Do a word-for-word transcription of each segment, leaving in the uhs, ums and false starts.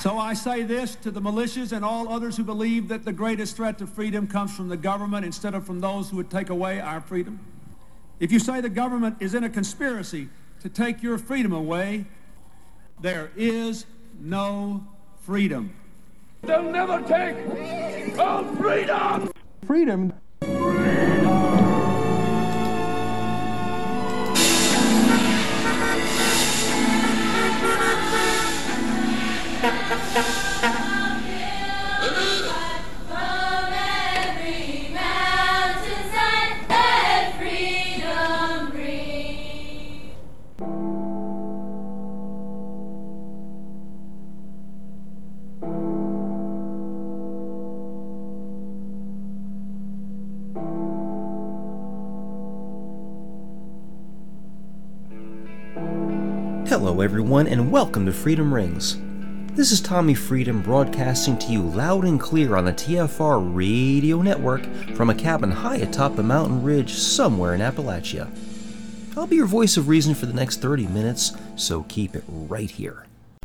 So I say this to the militias and all others who believe that the greatest threat to freedom comes from the government instead of from those who would take away our freedom. If you say the government is in a conspiracy to take your freedom away, there is no freedom. They'll never take our freedom! Freedom. Hello everyone and welcome to Freedom Rings. This is Tommy Freedom broadcasting to you loud and clear on the T F R radio network from a cabin high atop a mountain ridge somewhere in Appalachia. I'll be your voice of reason for the next thirty minutes, so keep it right here.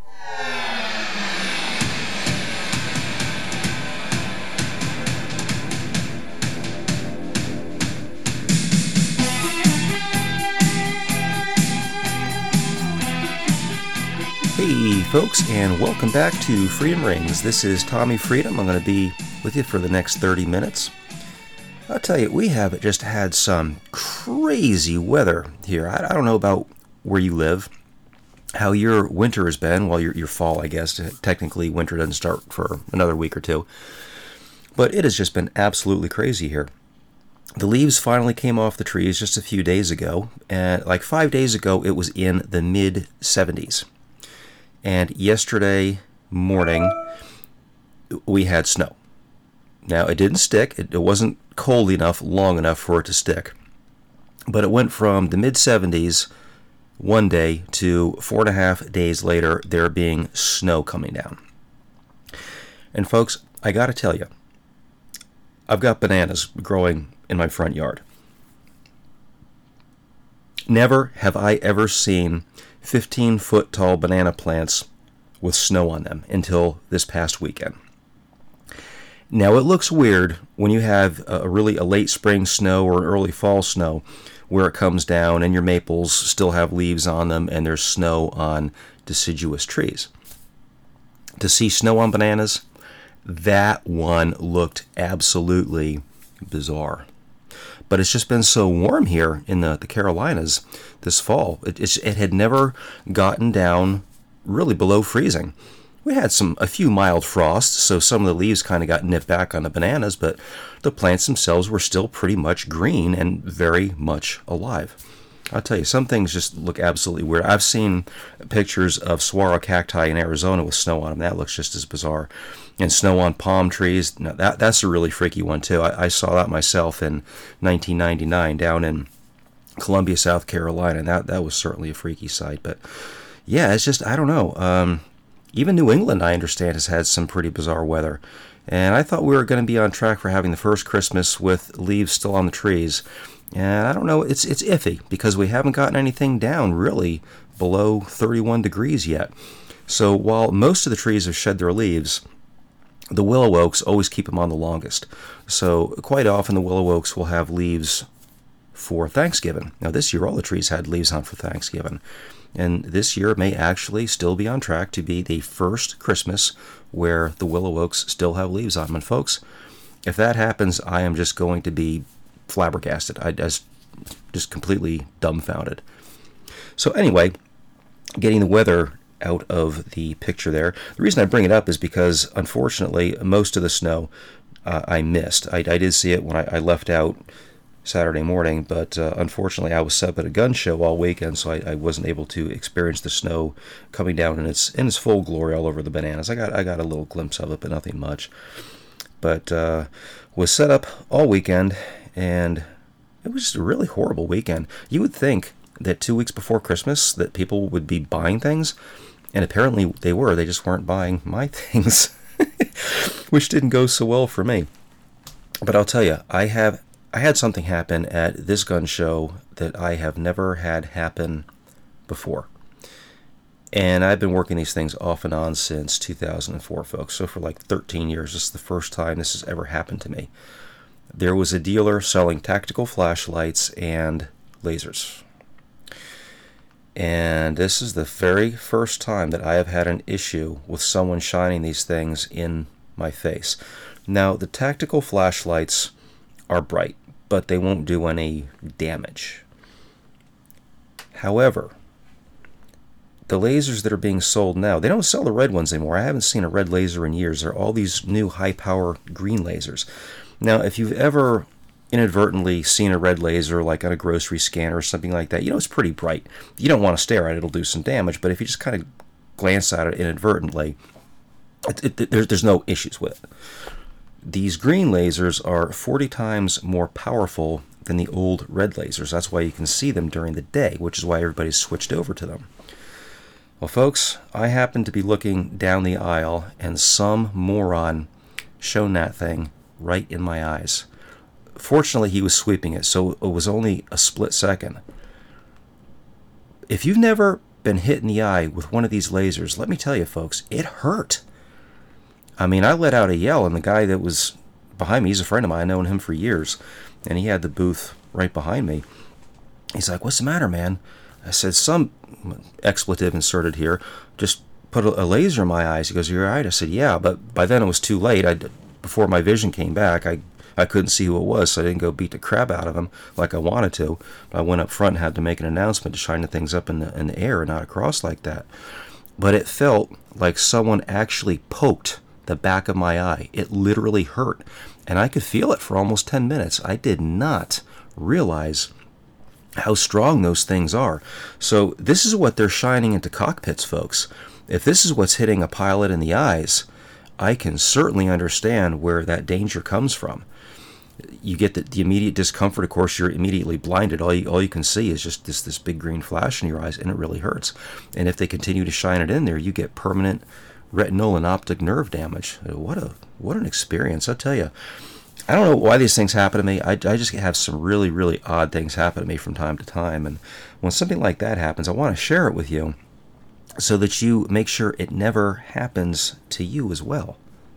Hey folks, and welcome back to Freedom Rings. This is Tommy Freedom. I'm going to be with you for the next thirty minutes. I'll tell you, we have just had some crazy weather here. I, I don't know about where you live, how your winter has been. Well, your, your fall, I guess. Technically, winter doesn't start for another week or two. But it has just been absolutely crazy here. The leaves finally came off the trees just a few days ago. And like five days ago, it was in the mid seventies. And yesterday morning, we had snow. Now, it didn't stick. It, it wasn't cold enough, long enough for it to stick. But it went from the mid seventies one day to four and a half days later, there being snow coming down. And folks, I got to tell you, I've got bananas growing in my front yard. Never have I ever seen fifteen foot tall banana plants with snow on them until this past weekend. Now it looks weird when you have a really a late spring snow or an early fall snow where it comes down and your maples still have leaves on them and there's snow on deciduous trees. To see snow on bananas, that one looked absolutely bizarre. But it's just been so warm here in the, the Carolinas this fall. It, it's, it had never gotten down really below freezing. We had some a few mild frosts, so some of the leaves kind of got nipped back on the bananas, but the plants themselves were still pretty much green and very much alive. I'll tell you, some things just look absolutely weird. I've seen pictures of saguaro cacti in Arizona with snow on them. That looks just as bizarre. And snow on palm trees, now that that's a really freaky one too. I, I saw that myself in nineteen ninety-nine down in Columbia, South Carolina, and that, that was certainly a freaky sight. But yeah, it's just, I don't know. Um, even New England, I understand, has had some pretty bizarre weather. And I thought we were going to be on track for having the first Christmas with leaves still on the trees. And I don't know, it's it's iffy because we haven't gotten anything down really below thirty-one degrees yet. So while most of the trees have shed their leaves, the willow oaks always keep them on the longest. So quite often the willow oaks will have leaves for Thanksgiving. Now this year all the trees had leaves on for Thanksgiving. And this year may actually still be on track to be the first Christmas where the willow oaks still have leaves on them. And folks, if that happens, I am just going to be flabbergasted. I just, just completely dumbfounded. So anyway, getting the weather out of the picture there. The reason I bring it up is because, unfortunately, most of the snow uh, I missed. I, I did see it when I, I left out Saturday morning, but uh, unfortunately I was set up at a gun show all weekend, so I, I wasn't able to experience the snow coming down in its in its full glory all over the bananas. I got I got a little glimpse of it, but nothing much. But uh, was set up all weekend, and it was just a really horrible weekend. You would think that two weeks before Christmas that people would be buying things, and apparently they were. They just weren't buying my things, which didn't go so well for me. But I'll tell you, I have I had something happen at this gun show that I have never had happen before. And I've been working these things off and on since two thousand four, folks. So for like thirteen years, this is the first time this has ever happened to me. There was a dealer selling tactical flashlights and lasers. And this is the very first time that I have had an issue with someone shining these things in my face. Now, the tactical flashlights are bright, but they won't do any damage. However, the lasers that are being sold now, they don't sell the red ones anymore. I haven't seen a red laser in years. There are all these new high-power green lasers. Now, if you've ever inadvertently seen a red laser, like on a grocery scanner or something like that, you know it's pretty bright. You don't want to stare at it. It'll do some damage. But if you just kind of glance at it inadvertently, it, it, there's, there's no issues with it. These green lasers are forty times more powerful than the old red lasers. That's why you can see them during the day, which is why everybody's switched over to them. Well, folks, I happened to be looking down the aisle, and some moron shone that thing right in my eyes. Fortunately, he was sweeping it, so it was only a split second. If you've never been hit in the eye with one of these lasers, let me tell you, folks, it hurt. I mean, I let out a yell, and the guy that was behind me, he's a friend of mine, I've known him for years, and he had the booth right behind me. He's like, "What's the matter, man?" I said, "Some expletive inserted here, just put a laser in my eyes." He goes, "You're all right?" I said, "Yeah," but by then it was too late. I, before my vision came back, I, I couldn't see who it was, so I didn't go beat the crap out of him like I wanted to. But I went up front and had to make an announcement to shine the things up in the, in the air and not across like that. But it felt like someone actually poked the back of my eye. It literally hurt, and I could feel it for almost ten minutes. I did not realize how strong those things are. So this is what they're shining into cockpits, folks. If this is what's hitting a pilot in the eyes, I can certainly understand where that danger comes from. You get the, the immediate discomfort. Of course, you're immediately blinded. All you, all you can see is just this, this big green flash in your eyes, and it really hurts. And if they continue to shine it in there, you get permanent retinal and optic nerve damage. What a what an experience, I tell you. I don't know why these things happen to me. I, I just have some really, really odd things happen to me from time to time. And when something like that happens, I want to share it with you so that you make sure it never happens to you as well.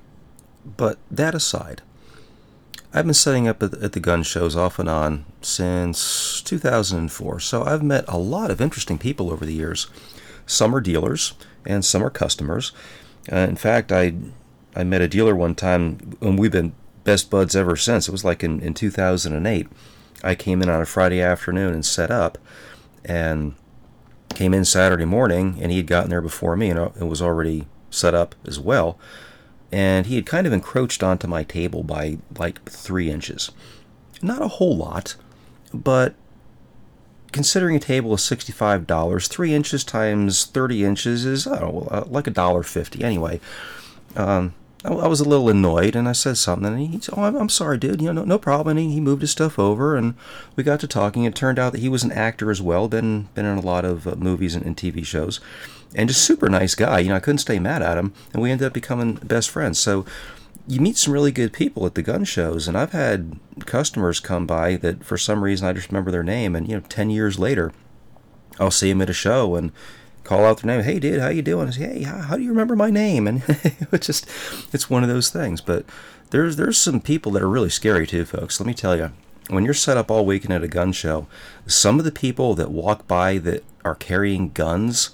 But that aside, I've been setting up at the, at the gun shows off and on since two thousand four. So I've met a lot of interesting people over the years. Some are dealers and some are customers. Uh, in fact, I I met a dealer one time, and we've been best buds ever since. It was like in, in two thousand eight. I came in on a Friday afternoon and set up, and came in Saturday morning, and he had gotten there before me, and it was already set up as well. And he had kind of encroached onto my table by like three inches. Not a whole lot, but considering a table is sixty-five dollars, three inches times thirty inches is, I don't know, like a dollar fifty. Anyway, um, I, I was a little annoyed, and I said something, and he said, "Oh, I'm, I'm sorry, dude. You know, no, no problem." And he, he moved his stuff over, and we got to talking. It turned out that he was an actor as well, been been in a lot of uh, movies and, and T V shows, and just super nice guy. You know, I couldn't stay mad at him, and we ended up becoming best friends. So you meet some really good people at the gun shows, and I've had customers come by that for some reason I just remember their name, and you know, ten years later, I'll see them at a show and call out their name. "Hey, dude, how you doing?" I say, "Hey, how, how do you remember my name?" And it's just, it's one of those things. But there's there's some people that are really scary too, folks. Let me tell you, when you're set up all weekend at a gun show, some of the people that walk by that are carrying guns,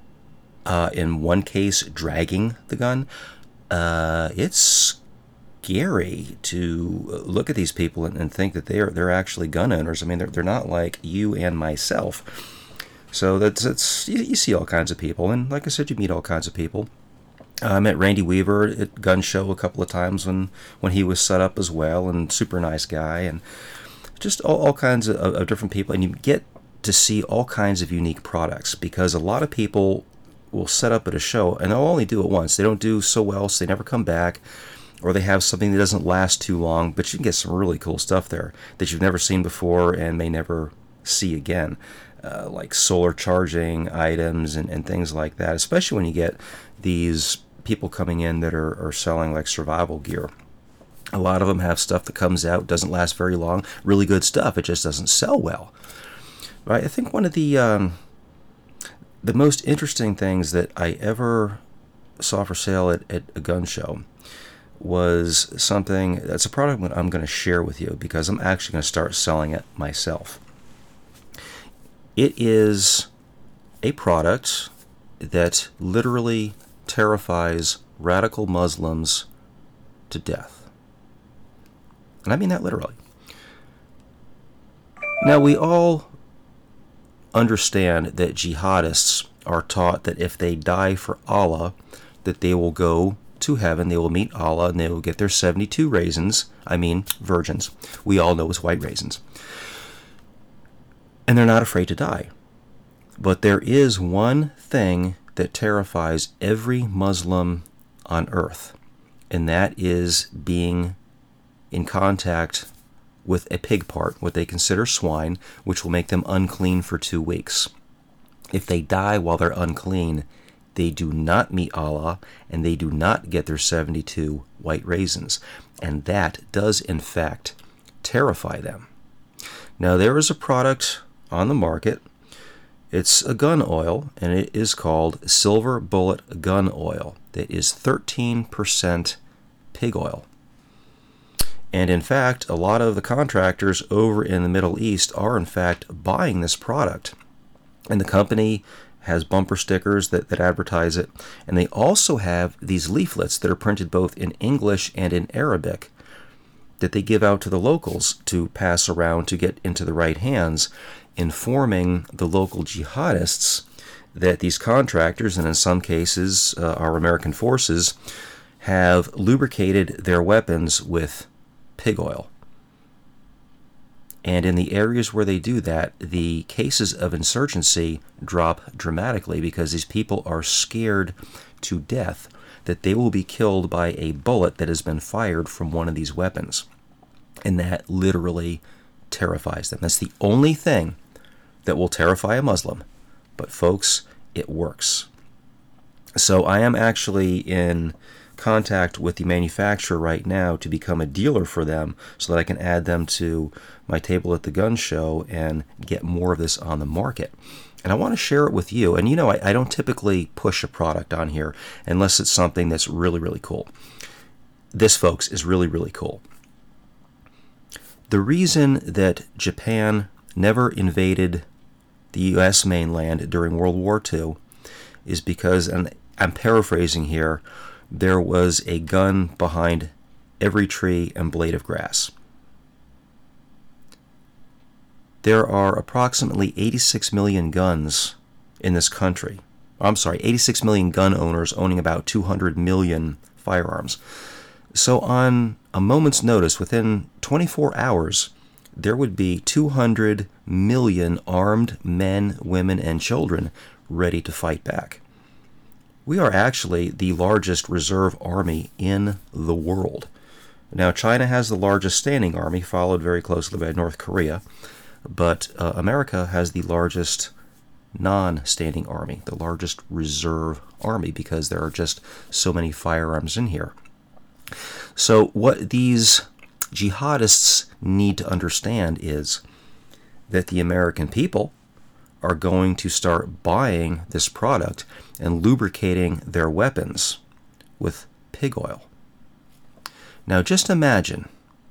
uh, in one case dragging the gun, uh, it's scary to look at these people and, and think that they're they're actually gun owners. I mean, they're they're not like you and myself. So that's that's you, you see all kinds of people, and like I said, you meet all kinds of people. Uh, I met Randy Weaver at Gun Show a couple of times when, when he was set up as well, and super nice guy, and just all, all kinds of, of different people, and you get to see all kinds of unique products, because a lot of people will set up at a show and they'll only do it once. They don't do so well, so they never come back, or they have something that doesn't last too long, but you can get some really cool stuff there that you've never seen before and may never see again, uh, like solar charging items and, and things like that, especially when you get these people coming in that are, are selling like survival gear. A lot of them have stuff that comes out, doesn't last very long, really good stuff, it just doesn't sell well. Right? I think one of the um, the most interesting things that I ever saw for sale at, at a gun show was something that's a product that I'm going to share with you because I'm actually going to start selling it myself. It is a product that literally terrifies radical Muslims to death. And I mean that literally. Now, we all understand that jihadists are taught that if they die for Allah, that they will go to heaven, they will meet Allah, and they will get their seventy-two raisins. I mean, virgins. We all know it's white raisins. And they're not afraid to die. But there is one thing that terrifies every Muslim on earth, and that is being in contact with a pig part, what they consider swine, which will make them unclean for two weeks. If they die while they're unclean, they do not meet Allah, and they do not get their seventy-two white raisins. And that does, in fact, terrify them. Now, there is a product on the market. It's a gun oil, and it is called Silver Bullet Gun Oil. That is thirteen percent pig oil. And in fact, a lot of the contractors over in the Middle East are in fact buying this product. And the company has bumper stickers that, that advertise it. And they also have these leaflets that are printed both in English and in Arabic that they give out to the locals to pass around to get into the right hands, informing the local jihadists that these contractors, and in some cases uh, our American forces, have lubricated their weapons with pig oil. And in the areas where they do that, the cases of insurgency drop dramatically because these people are scared to death that they will be killed by a bullet that has been fired from one of these weapons. And that literally terrifies them. That's the only thing that will terrify a Muslim. But folks, it works. So I am actually in contact with the manufacturer right now to become a dealer for them so that I can add them to my table at the gun show and get more of this on the market. And I want to share it with you. And you know, I, I don't typically push a product on here unless it's something that's really, really cool. This, folks, is really, really cool. The reason that Japan never invaded the U S mainland during World War Two is because, and I'm paraphrasing here, there was a gun behind every tree and blade of grass. There are approximately eighty-six million guns in this country. I'm sorry, eighty-six million gun owners owning about two hundred million firearms. So on a moment's notice, within twenty-four hours, there would be two hundred million armed men, women, and children ready to fight back. We are actually the largest reserve army in the world. Now, China has the largest standing army, followed very closely by North Korea, but uh, America has the largest non-standing army, the largest reserve army, because there are just so many firearms in here. So what these jihadists need to understand is that the American people are going to start buying this product and lubricating their weapons with pig oil. Now just imagine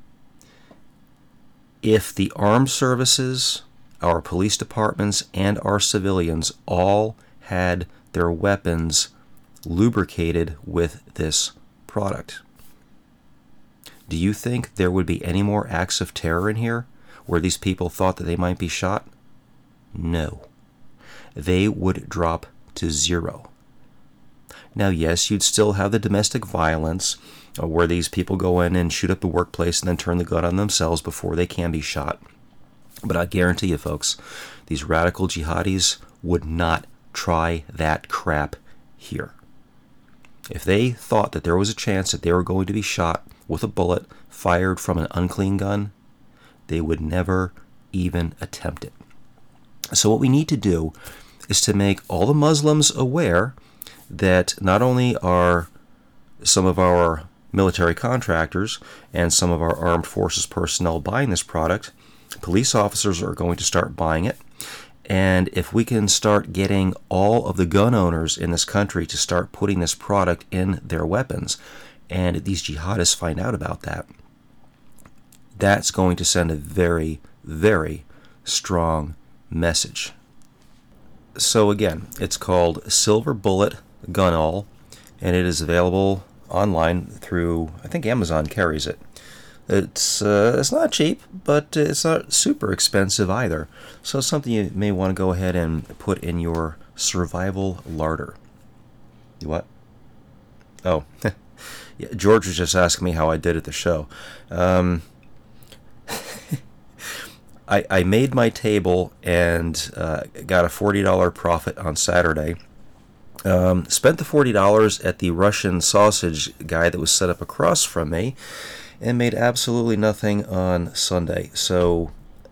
if the armed services, our police departments, and our civilians all had their weapons lubricated with this product. Do you think there would be any more acts of terror in here where these people thought that they might be shot? No. They would drop to zero. Now, yes, you'd still have the domestic violence uh, where these people go in and shoot up the workplace and then turn the gun on themselves before they can be shot. But I guarantee you, folks, these radical jihadis would not try that crap here. If they thought that there was a chance that they were going to be shot with a bullet fired from an unclean gun, they would never even attempt it. So what we need to do is to make all the Muslims aware that not only are some of our military contractors and some of our armed forces personnel buying this product, police officers are going to start buying it, And if we can start getting all of the gun owners in this country to start putting this product in their weapons, and these jihadists find out about that, that's going to send a very, very strong message. So again, it's called Silver Bullet Gun All, and it is available online through, I think Amazon carries it. It's uh, it's not cheap, but it's not super expensive either. So it's something you may want to go ahead and put in your survival larder. You what? Oh, yeah, George was just asking me how I did at the show. Um, I I made my table and uh, got a forty dollars profit on Saturday. Um, spent the forty dollars at the Russian sausage guy that was set up across from me, and made absolutely nothing on Sunday. So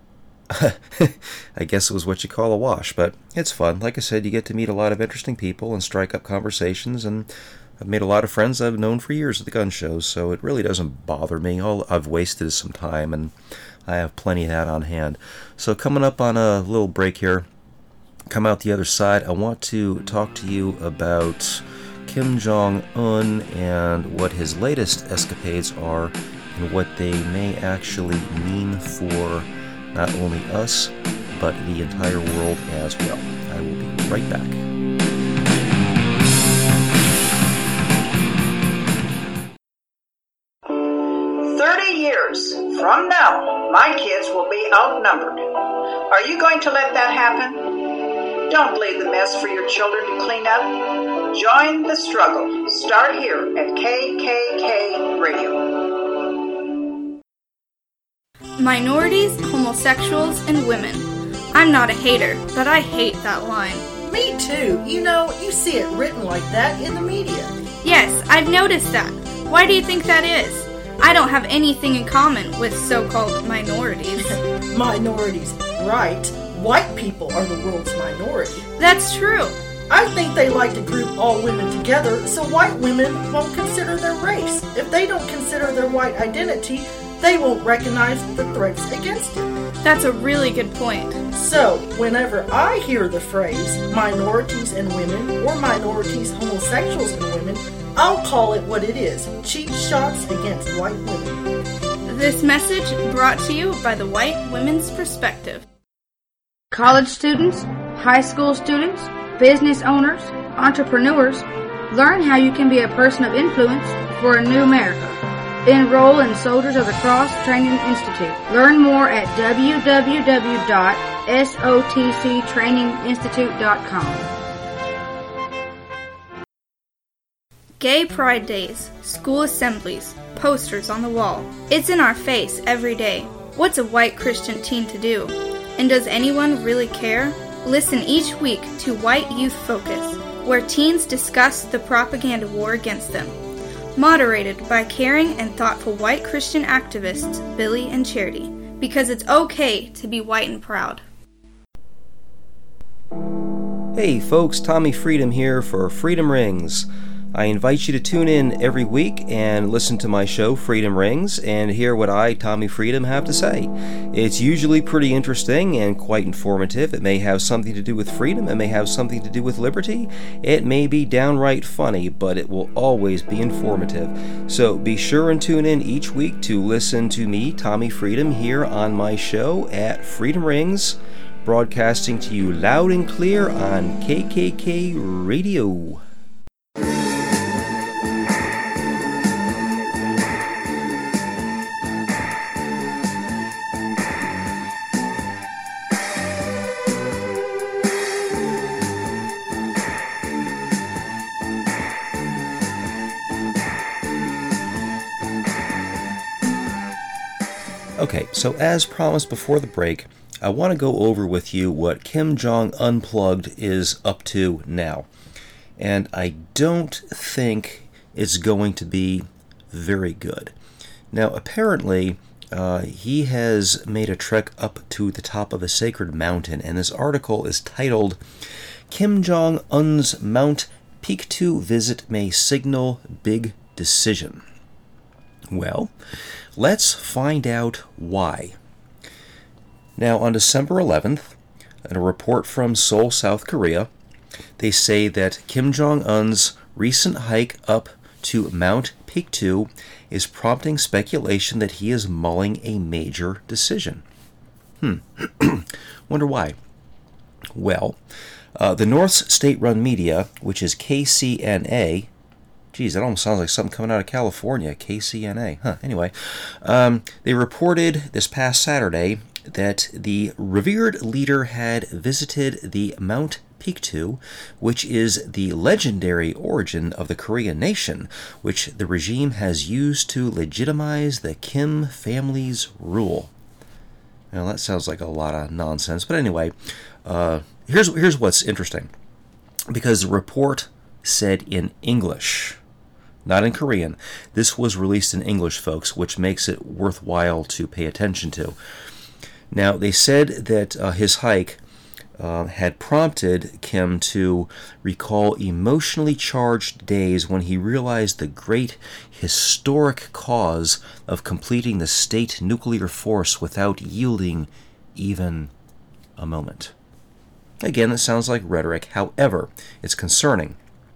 I guess it was what you call a wash, but it's fun. Like I said, you get to meet a lot of interesting people and strike up conversations, and I've made a lot of friends I've known for years at the gun shows, so it really doesn't bother me. All I've wasted is some time, and I have plenty of that on hand. So coming up on a little break here, come out the other side, I want to talk to you about Kim Jong-un and what his latest escapades are and what they may actually mean for not only us, but the entire world as well. I will be right back. Thirty years from now, my kids will be outnumbered. Are you going to let that happen? Don't leave the mess for your children to clean up. Join the struggle. Start here at K K K Radio. Minorities, homosexuals, and women. I'm not a hater, but I hate that line. Me too. You know, you see it written like that in the media. Yes, I've noticed that. Why do you think that is? I don't have anything in common with so-called minorities. Minorities, right. White people are the world's minority. That's true. I think they like to group all women together so white women won't consider their race. If they don't consider their white identity, they won't recognize the threats against it. That's a really good point. So, whenever I hear the phrase minorities and women or minorities, homosexuals and women, I'll call it what it is, cheap shots against white women. This message brought to you by the White Women's Perspective. College students, high school students, business owners, entrepreneurs, learn how you can be a person of influence for a new America. Enroll in Soldiers of the Cross Training Institute. Learn more at w w w dot s o t c training institute dot com. Gay Pride Days, school assemblies, posters on the wall. It's in our face every day. What's a white Christian teen to do? And does anyone really care? Listen each week to White Youth Focus, where teens discuss the propaganda war against them. Moderated by caring and thoughtful white Christian activists Billy and Charity, because it's okay to be white and proud. Hey folks, Tommy Freedom here for Freedom Rings. I invite you to tune in every week and listen to my show, Freedom Rings, and hear what I, Tommy Freedom, have to say. It's usually pretty interesting and quite informative. It may have something to do with freedom. It may have something to do with liberty. It may be downright funny, but it will always be informative. So be sure and tune in each week to listen to me, Tommy Freedom, here on my show at Freedom Rings, broadcasting to you loud and clear on K K K Radio. Okay, so as promised before the break, I want to go over with you what Kim Jong Unplugged is up to now. And I don't think it's going to be very good. Now, apparently, uh, he has made a trek up to the top of a sacred mountain, and this article is titled, Kim Jong-un's Mount Pictou Visit May Signal Big Decision. Well, let's find out why. Now, on December eleventh, in a report from Seoul, South Korea, they say that Kim Jong-un's recent hike up to Mount Pictou is prompting speculation that he is mulling a major decision. Hmm. Wonder why. Well, uh, the North's state-run media, which is K C N A, geez, that almost sounds like something coming out of California, K C N A. Huh, anyway, um, they reported this past Saturday that the revered leader had visited the Mount Pictou, which is the legendary origin of the Korean nation, which the regime has used to legitimize the Kim family's rule. Now, that sounds like a lot of nonsense, but anyway, uh, here's here's what's interesting. Because the report said in English, not in Korean. This was released in English, folks, which makes it worthwhile to pay attention to. Now, they said that uh, his hike uh, had prompted Kim to recall emotionally charged days when he realized the great historic cause of completing the state nuclear force without yielding even a moment. Again, it sounds like rhetoric. However, it's concerning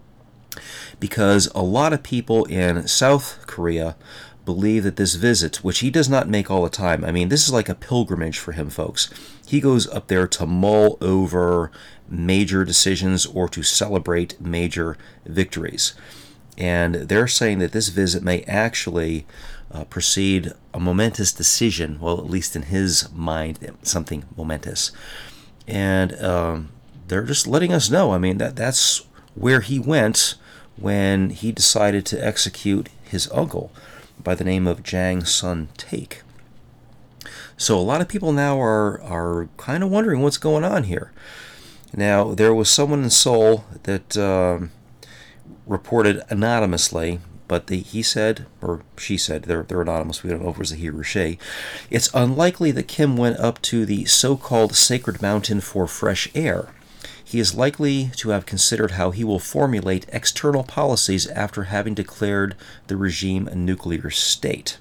because a lot of people in South Korea believe that this visit, which he does not make all the time, I mean, this is like a pilgrimage for him, folks. He goes up there to mull over major decisions or to celebrate major victories. And they're saying that this visit may actually uh, precede a momentous decision, well, at least in his mind, something momentous. And um, they're just letting us know, I mean, that that's where he went when he decided to execute his uncle by the name of Jang Sun-taek. So a lot of people now are are kind of wondering what's going on here. Now, there was someone in Seoul that um, reported anonymously, but the, he said, or she said, they're, they're anonymous, we don't know if it was a he or she, it's unlikely that Kim went up to the so-called sacred mountain for fresh air. He is likely to have considered how he will formulate external policies after having declared the regime a nuclear state.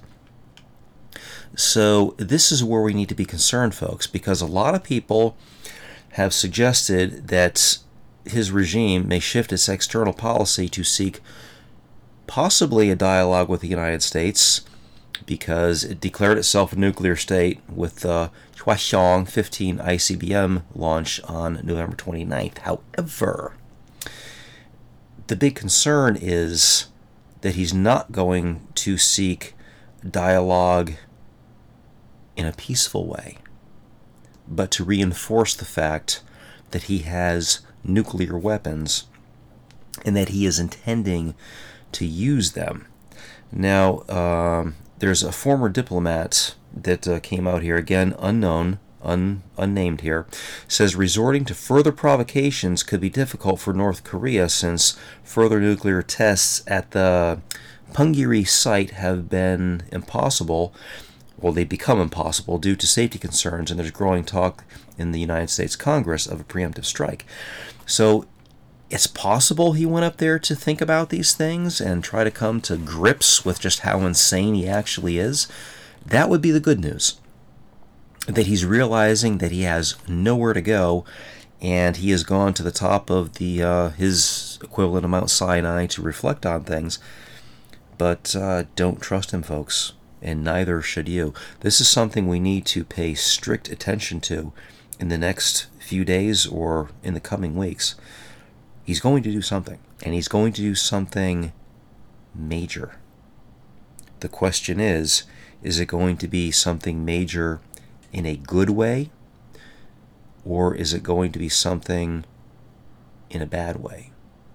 So this is where we need to be concerned, folks, because a lot of people have suggested that his regime may shift its external policy to seek possibly a dialogue with the United States, because it declared itself a nuclear state with the Hwasong fifteen I C B M launch on November twenty-ninth. However, the big concern is that he's not going to seek dialogue in a peaceful way, but to reinforce the fact that he has nuclear weapons and that he is intending to use them. Now, um, there's a former diplomat that uh, came out here, again, unknown, un, unnamed here, says resorting to further provocations could be difficult for North Korea since further nuclear tests at the Punggye-ri site have been impossible. Well, they become impossible due to safety concerns, and there's growing talk in the United States Congress of a preemptive strike. So it's possible he went up there to think about these things and try to come to grips with just how insane he actually is. That would be the good news. That he's realizing that he has nowhere to go, and he has gone to the top of the uh, his equivalent of Mount Sinai to reflect on things. But uh, don't trust him, folks, and neither should you. This is something we need to pay strict attention to in the next few days or in the coming weeks. He's going to do something, and he's going to do something major. The question is, is it going to be something major in a good way, or is it going to be something in a bad way?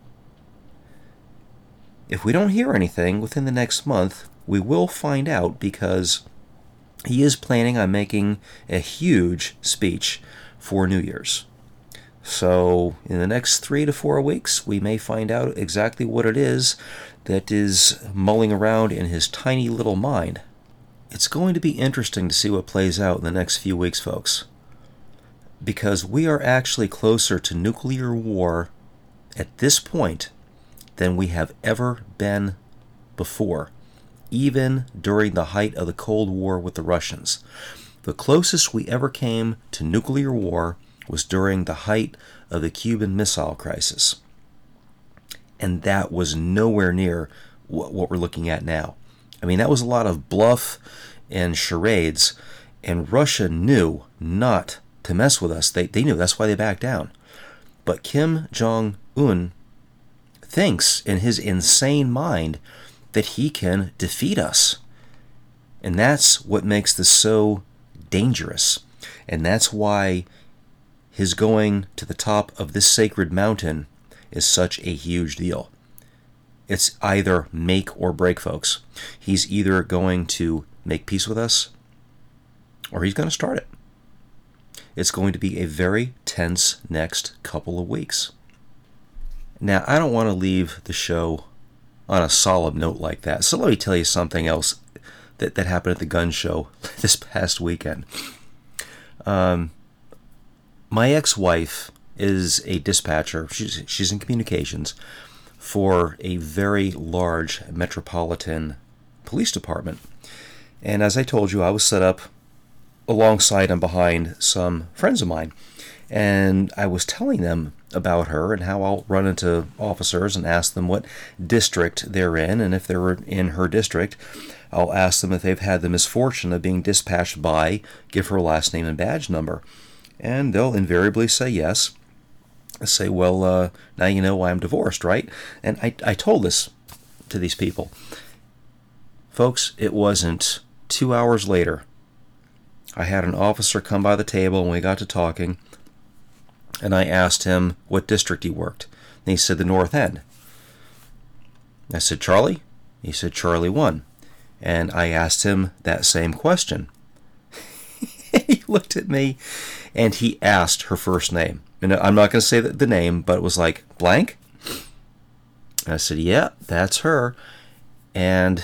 If we don't hear anything within the next month, we will find out, because he is planning on making a huge speech for New Year's. So in the next three to four weeks, we may find out exactly what it is that is mulling around in his tiny little mind. It's going to be interesting to see what plays out in the next few weeks, folks, because we are actually closer to nuclear war at this point than we have ever been before, even during the height of the Cold War with the Russians. The closest we ever came to nuclear war was during the height of the Cuban Missile Crisis. And that was nowhere near what we're looking at now. I mean, that was a lot of bluff and charades, and Russia knew not to mess with us. They, they knew. That's why they backed down. But Kim Jong-un thinks in his insane mind that he can defeat us. And that's what makes this so dangerous. And that's why his going to the top of this sacred mountain is such a huge deal. It's either make or break, folks. He's either going to make peace with us, or he's going to start it. It's going to be a very tense next couple of weeks. Now, I don't want to leave the show on a solemn note like that, so let me tell you something else that, that happened at the gun show this past weekend. Um, my ex-wife is a dispatcher. She's, she's in communications for a very large metropolitan police department. And as I told you, I was set up alongside and behind some friends of mine. And I was telling them about her and how I'll run into officers and ask them what district they're in. And if they're in her district, I'll ask them if they've had the misfortune of being dispatched by, give her last name and badge number. And they'll invariably say yes. I say, well, uh, now you know why I'm divorced, right? And I, I told this to these people. Folks, it wasn't two hours later. I had an officer come by the table and we got to talking. And I asked him what district he worked. And he said the North End. I said, Charlie? He said, Charlie one. And I asked him that same question. He looked at me and he asked her first name. And I'm not going to say the, the name, but it was like, blank? And I said, yeah, that's her. And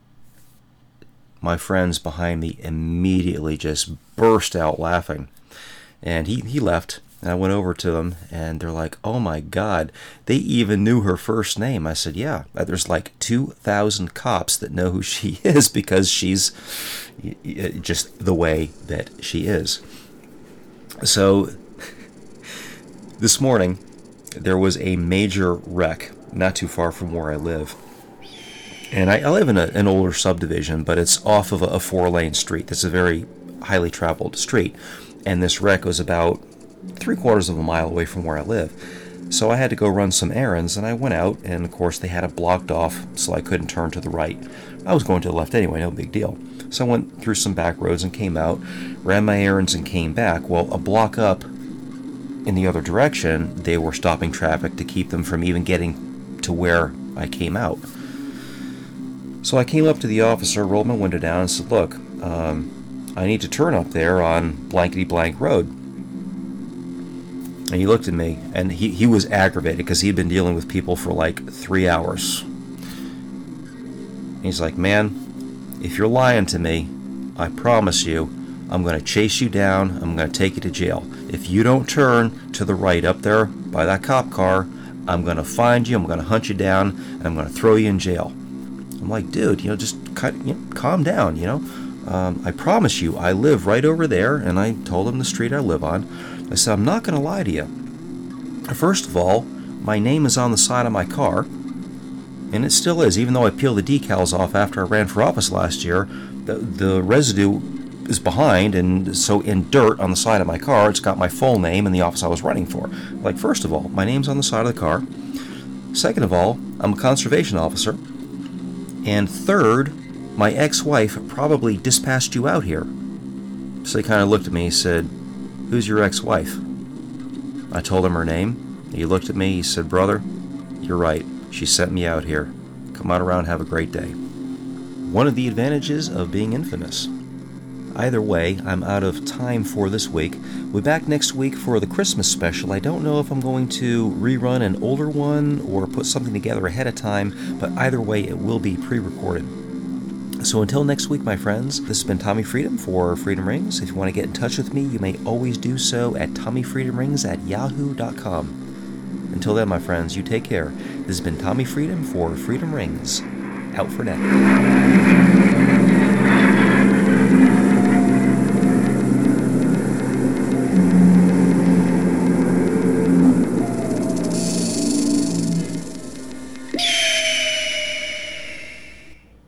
my friends behind me immediately just burst out laughing. And he, he left. And I went over to them, and they're like, oh my God, they even knew her first name. I said, yeah, there's like two thousand cops that know who she is because she's just the way that she is. So this morning, there was a major wreck not too far from where I live. And I, I live in a, an older subdivision, but it's off of a, a four-lane street. That's a very highly traveled street. And this wreck was about three quarters of a mile away from where I live. So I had to go run some errands, and I went out, and of course they had it blocked off so I couldn't turn to the right. I was going to the left anyway, no big deal. So I went through some back roads and came out, ran my errands and came back. Well, a block up in the other direction, they were stopping traffic to keep them from even getting to where I came out. So I came up to the officer, rolled my window down, and said, look, um, I need to turn up there on blankety-blank road. And he looked at me, and he, he was aggravated because he'd been dealing with people for like three hours. And he's like, man, if you're lying to me, I promise you, I'm going to chase you down, I'm going to take you to jail. If you don't turn to the right up there by that cop car, I'm going to find you, I'm going to hunt you down, and I'm going to throw you in jail. I'm like, dude, you know, just cut, you know, calm down, you know. Um, I promise you, I live right over there, and I told him the street I live on. I said, I'm not going to lie to you. First of all, my name is on the side of my car, and it still is. Even though I peeled the decals off after I ran for office last year, the, the residue is behind, and so in dirt on the side of my car, it's got my full name and the office I was running for. Like, first of all, my name's on the side of the car. Second of all, I'm a conservation officer. And third, my ex-wife probably dispatched you out here. So he kind of looked at me and said, who's your ex-wife? I told him her name. He looked at me, he said, brother, you're right. She sent me out here. Come on around, have a great day. One of the advantages of being infamous. Either way, I'm out of time for this week. We'll be back next week for the Christmas special. I don't know if I'm going to rerun an older one or put something together ahead of time, but either way, it will be pre-recorded. So until next week, my friends, this has been Tommy Freedom for Freedom Rings. If you want to get in touch with me, you may always do so at tommy freedom rings at yahoo dot com. Until then, my friends, you take care. This has been Tommy Freedom for Freedom Rings. Out for now.